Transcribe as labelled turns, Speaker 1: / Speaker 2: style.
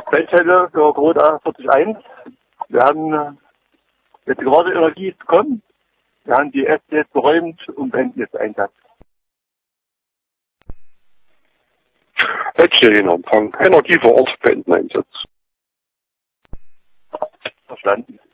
Speaker 1: Brennstelle für Corona 41. Wir haben jetzt gerade Energie bekommen. Wir haben die Äste jetzt beräumt und beenden jetzt Einsatz.
Speaker 2: Empfang. Energie vor Ort beenden Einsatz.
Speaker 1: Verstanden.